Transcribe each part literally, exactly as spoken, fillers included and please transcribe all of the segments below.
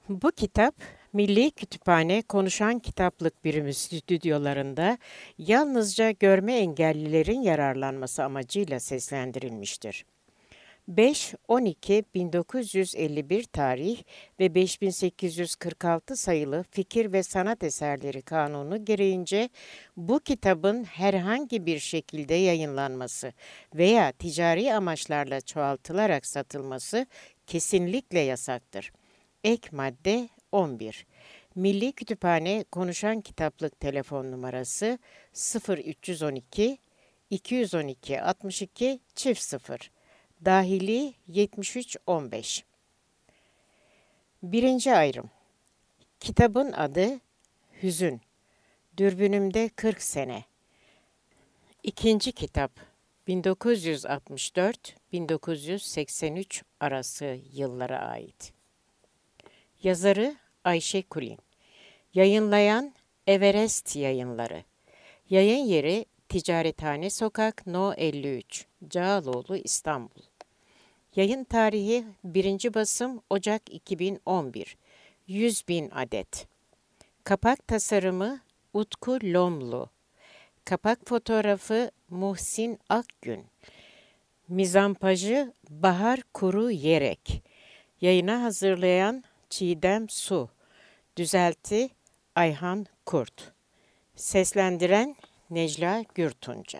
Bu kitap, Milli Kütüphane Konuşan Kitaplık Birimi stüdyolarında yalnızca görme engellilerin yararlanması amacıyla seslendirilmiştir. beş on iki bin dokuz yüz elli bir tarih ve beş bin sekiz yüz kırk altı sayılı Fikir ve Sanat Eserleri Kanunu gereğince bu kitabın herhangi bir şekilde yayınlanması veya ticari amaçlarla çoğaltılarak satılması kesinlikle yasaktır. Ek madde on bir. Milli Kütüphane Konuşan Kitaplık telefon numarası sıfır üç on iki iki yüz on iki altmış iki çift sıfır. Dahili yetmiş üç on beş. Birinci ayrım. Kitabın adı Hüzün. Dürbünümde kırk sene. İkinci kitap bin dokuz yüz altmış dört - bin dokuz yüz seksen üç arası yıllara ait. Yazarı Ayşe Kulin. Yayınlayan Everest Yayınları. Yayın yeri Ticarethane Sokak No elli üç, Cağaloğlu, İstanbul. Yayın tarihi birinci basım Ocak iki bin on bir. yüz bin adet. Kapak tasarımı Utku Lomlu. Kapak fotoğrafı Muhsin Akgün. Mizampajı Bahar Kuru Yerek. Yayına hazırlayan Çiğdem Su. Düzelti Ayhan Kurt. Seslendiren Necla Gürtunca.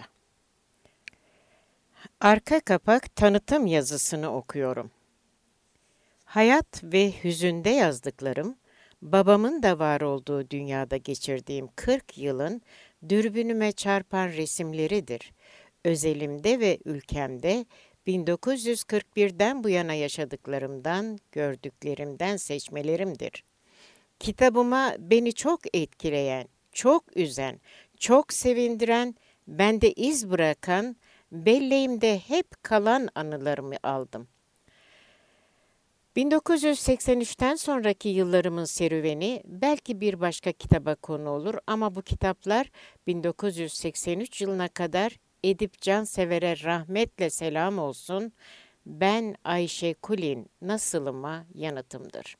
Arka kapak tanıtım yazısını okuyorum. Hayat ve hüzünde yazdıklarım, babamın da var olduğu dünyada geçirdiğim kırk yılın dürbünüme çarpan resimleridir. Özelimde ve ülkemde bin dokuz yüz kırk birden bu yana yaşadıklarımdan, gördüklerimden seçmelerimdir. Kitabıma beni çok etkileyen, çok üzen, çok sevindiren, bende iz bırakan, belleğimde hep kalan anılarımı aldım. bin dokuz yüz seksen üçten sonraki yıllarımın serüveni belki bir başka kitaba konu olur ama bu kitaplar bin dokuz yüz seksen üç yılına kadar Edip Cansever'e rahmetle selam olsun, ben Ayşe Kulin nasılıma yanıtımdır.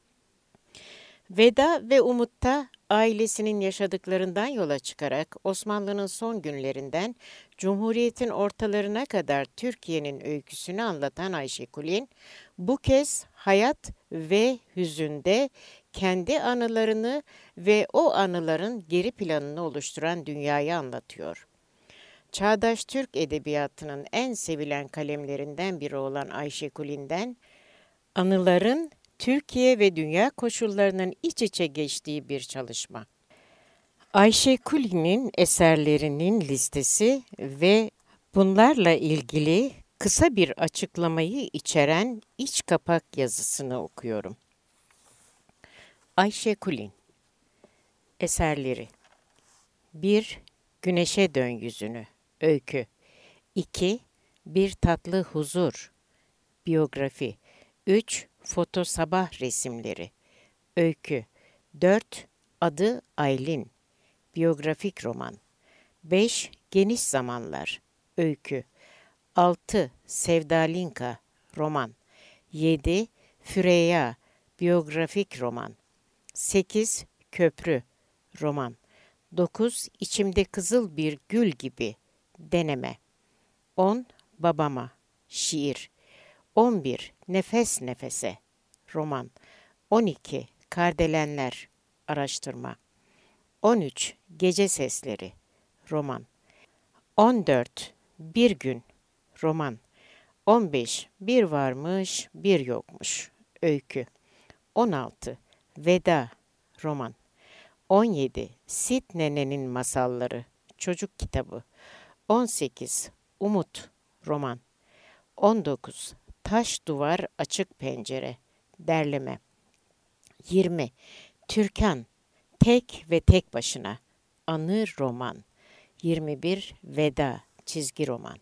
Veda ve Umut'ta ailesinin yaşadıklarından yola çıkarak Osmanlı'nın son günlerinden Cumhuriyet'in ortalarına kadar Türkiye'nin öyküsünü anlatan Ayşe Kulin, bu kez hayat ve hüzünde kendi anılarını ve o anıların geri planını oluşturan dünyayı anlatıyor. Çağdaş Türk edebiyatının en sevilen kalemlerinden biri olan Ayşe Kulin'den, anıların Türkiye ve dünya koşullarının iç içe geçtiği bir çalışma. Ayşe Kulin'in eserlerinin listesi ve bunlarla ilgili kısa bir açıklamayı içeren iç kapak yazısını okuyorum. Ayşe Kulin. Eserleri: bir. Güneşe dön yüzünü. Öykü. iki. Bir tatlı huzur. Biyografi. üç. Foto sabah resimleri. Öykü. dört. Adı Aylin. Biyografik roman. beş. Geniş zamanlar. Öykü. altı. Sevdalinka. Roman. yedi. Füreya. Biyografik roman. sekiz. Köprü. Roman. dokuz. İçimde kızıl bir gül gibi. Deneme. on. Babama. Şiir. on bir. Nefes nefese. Roman. on iki. Kardelenler. Araştırma. on üç. Gece sesleri. Roman. on dört. Bir gün. Roman. on beş. Bir varmış, bir yokmuş. Öykü. on altı. Veda. Roman. on yedi. Sit Nene'nin masalları. Çocuk kitabı. on sekiz. Umut. Roman. on dokuz. Taş duvar açık pencere. Derleme. yirmi. Türkan. Tek ve tek başına. Anı roman. yirmi bir. Veda. Çizgi roman.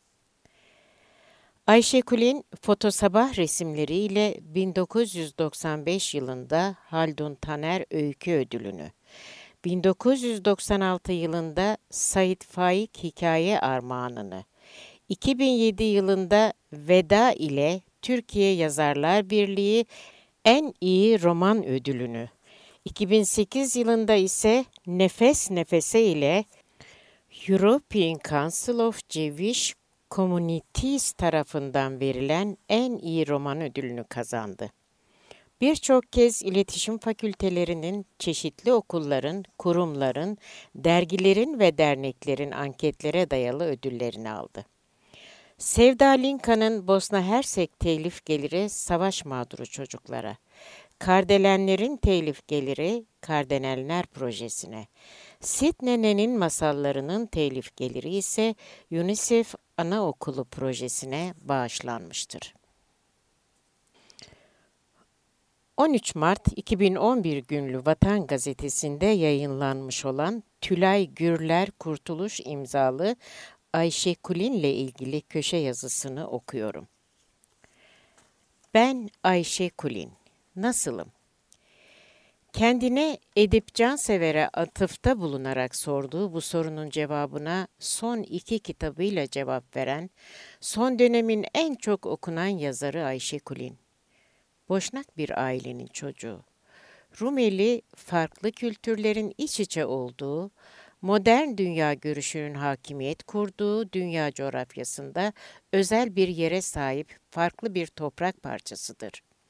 Ayşe Kulin, foto sabah resimleriyle bin dokuz yüz doksan beş yılında Haldun Taner Öykü Ödülünü, bin dokuz yüz doksan altı yılında Sait Faik Hikaye Armağanını, iki bin yedi yılında Veda ile Türkiye Yazarlar Birliği en iyi roman ödülünü. iki bin sekiz yılında ise Nefes Nefese ile European Council of Jewish Communities tarafından verilen en iyi roman ödülünü kazandı. Birçok kez iletişim fakültelerinin, çeşitli okulların, kurumların, dergilerin ve derneklerin anketlere dayalı ödüllerini aldı. Sevda Linka'nın Bosna Hersek telif geliri savaş mağduru çocuklara, Kardelenlerin telif geliri Kardelenler projesine, Sidne'nin masallarının telif geliri ise UNICEF Anaokulu projesine bağışlanmıştır. on üç Mart iki bin on bir günlü Vatan Gazetesi'nde yayınlanmış olan Tülay Gürler Kurtuluş imzalı Ayşe Kulin'le ilgili köşe yazısını okuyorum. Ben Ayşe Kulin. Nasılım? Kendine Edip Cansever'e atıfta bulunarak sorduğu bu sorunun cevabına son iki kitabıyla cevap veren, son dönemin en çok okunan yazarı Ayşe Kulin. Boşnak bir ailenin çocuğu. Rumeli, farklı kültürlerin iç içe olduğu, modern dünya görüşünün hakimiyet kurduğu dünya coğrafyasında özel bir yere sahip farklı bir toprak parçasıdır.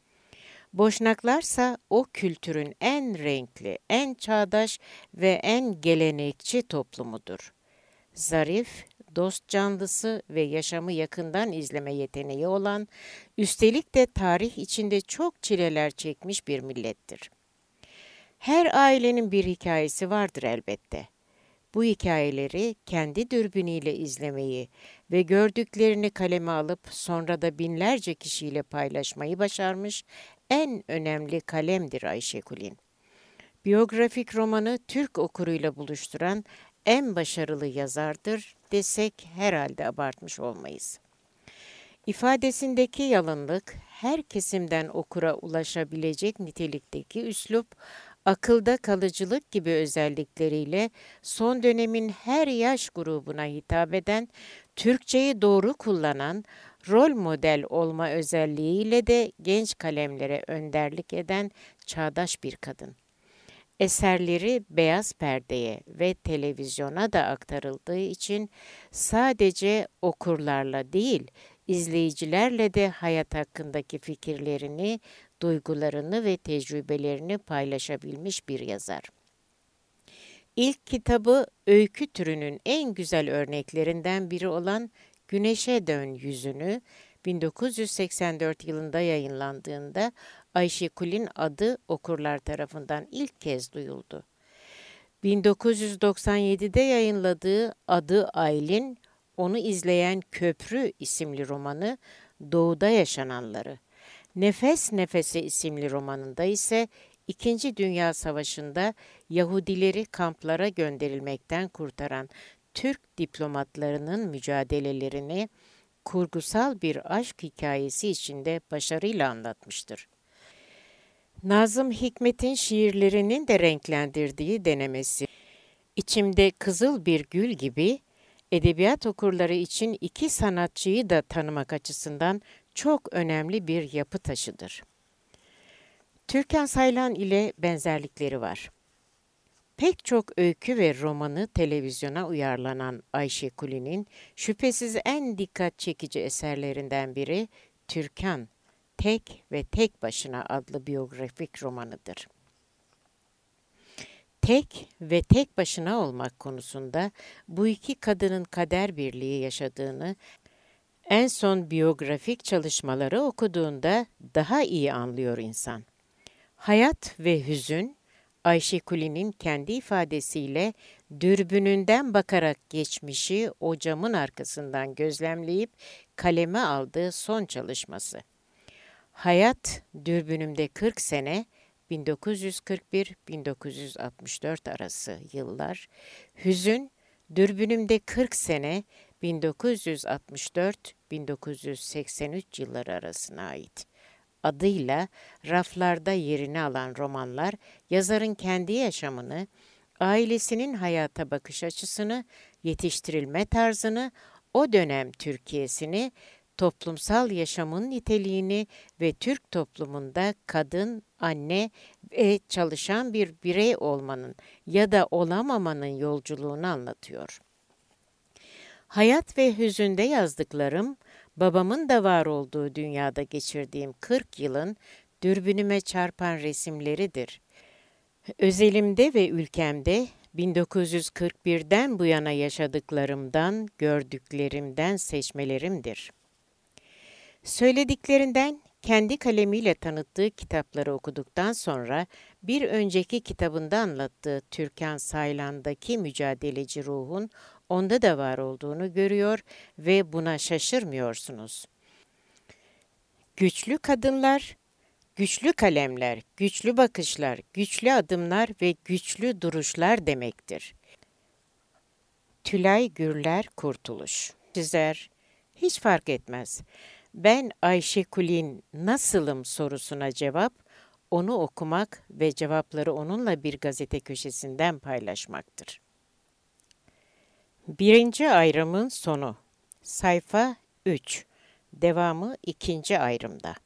Boşnaklarsa o kültürün en renkli, en çağdaş ve en gelenekçi toplumudur. Zarif, dost canlısı ve yaşamı yakından izleme yeteneği olan, üstelik de tarih içinde çok çileler çekmiş bir millettir. Her ailenin bir hikayesi vardır elbette. Bu hikayeleri kendi dürbünüyle izlemeyi ve gördüklerini kaleme alıp sonra da binlerce kişiyle paylaşmayı başarmış en önemli kalemdir Ayşe Kulin. Biyografik romanı Türk okuruyla buluşturan en başarılı yazardır desek herhalde abartmış olmayız. İfadesindeki yalınlık, her kesimden okura ulaşabilecek nitelikteki üslup, akılda kalıcılık gibi özellikleriyle son dönemin her yaş grubuna hitap eden, Türkçeyi doğru kullanan, rol model olma özelliğiyle de genç kalemlere önderlik eden çağdaş bir kadın. Eserleri beyaz perdeye ve televizyona da aktarıldığı için sadece okurlarla değil, izleyicilerle de hayat hakkındaki fikirlerini, duygularını ve tecrübelerini paylaşabilmiş bir yazar. İlk kitabı öykü türünün en güzel örneklerinden biri olan Güneşe Dön Yüzünü bin dokuz yüz seksen dört yılında yayınlandığında Ayşe Kulin adı okurlar tarafından ilk kez duyuldu. bin dokuz yüz doksan yedide yayınladığı Adı Aylin, onu izleyen Köprü isimli romanı Doğuda yaşananları, Nefes Nefese isimli romanında ise İkinci Dünya Savaşı'nda Yahudileri kamplara gönderilmekten kurtaran Türk diplomatlarının mücadelelerini kurgusal bir aşk hikayesi içinde başarıyla anlatmıştır. Nazım Hikmet'in şiirlerinin de renklendirdiği denemesi, İçimde Kızıl Bir Gül gibi edebiyat okurları için iki sanatçıyı da tanımak açısından çok önemli bir yapı taşıdır. Türkan Saylan ile benzerlikleri var. Pek çok öykü ve romanı televizyona uyarlanan Ayşe Kulin'in şüphesiz en dikkat çekici eserlerinden biri Türkan, Tek ve Tek Başına adlı biyografik romanıdır. Tek ve tek başına olmak konusunda bu iki kadının kader birliği yaşadığını en son biyografik çalışmaları okuduğunda daha iyi anlıyor insan. Hayat ve hüzün, Ayşe Kulin'in kendi ifadesiyle dürbününden bakarak geçmişi o camın arkasından gözlemleyip kaleme aldığı son çalışması. Hayat dürbünümde kırk sene, bin dokuz yüz kırk bir - bin dokuz yüz altmış dört arası yıllar, hüzün dürbünümde kırk sene, bin dokuz yüz altmış dört - bin dokuz yüz seksen üç yılları arasına ait. Adıyla raflarda yerini alan romanlar, yazarın kendi yaşamını, ailesinin hayata bakış açısını, yetiştirilme tarzını, o dönem Türkiye'sini, toplumsal yaşamın niteliğini ve Türk toplumunda kadın, anne ve çalışan bir birey olmanın ya da olamamanın yolculuğunu anlatıyor. Hayat ve hüzünde yazdıklarım, babamın da var olduğu dünyada geçirdiğim kırk yılın dürbünüme çarpan resimleridir. Özelimde ve ülkemde bin dokuz yüz kırk birden bu yana yaşadıklarımdan, gördüklerimden seçmelerimdir. Söylediklerinden kendi kalemiyle tanıttığı kitapları okuduktan sonra bir önceki kitabında anlattığı Türkan Saylan'daki mücadeleci ruhun onda da var olduğunu görüyor ve buna şaşırmıyorsunuz. Güçlü kadınlar, güçlü kalemler, güçlü bakışlar, güçlü adımlar ve güçlü duruşlar demektir. Tülay Gürler Kurtuluş. Çizer, hiç fark etmez. Ben Ayşe Kulin nasılım sorusuna cevap, onu okumak ve cevapları onunla bir gazete köşesinden paylaşmaktır. Birinci ayrımın sonu. Sayfa üç. Devamı ikinci ayrımda.